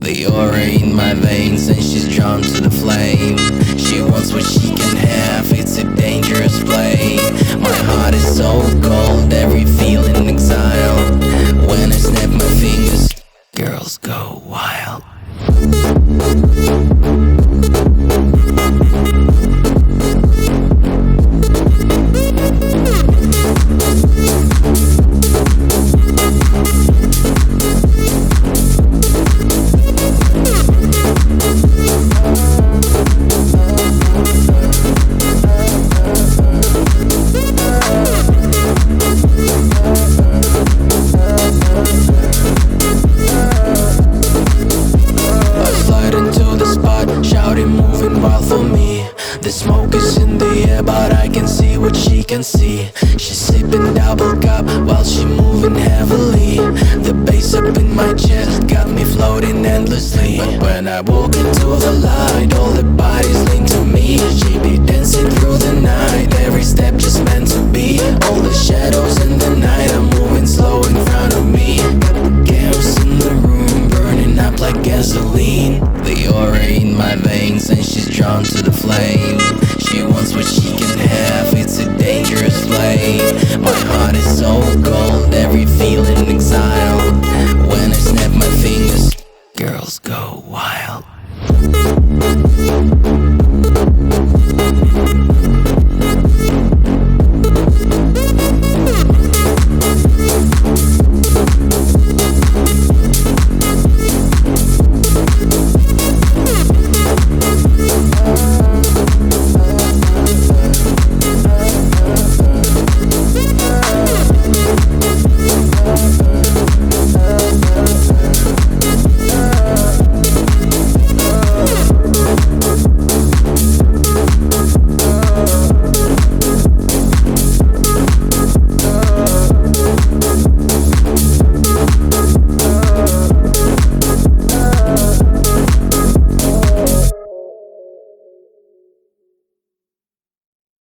The aura in my veins and she's drawn to the flame. She wants what she can have, it's a dangerous play. My heart is so cold, every feeling exile. When I snap my fingers, girls go wild. Shouting, moving wild for me. The smoke is in the air, but I can see what she can see. She's sipping double cup while she moving heavily. The bass up in my chest got me floating endlessly. But when I walk into the light, all the bodies lean to me. She be dancing through the night, every step just meant to be. All the shadows in the night are moving slow in front of me. Chaos in the room, burning up like gasoline. The aura in my veins and she's drawn to the flame. She wants what she can have, it's a dangerous play. My heart is so cold, every feeling exile. When I snap my fingers, girls go wild.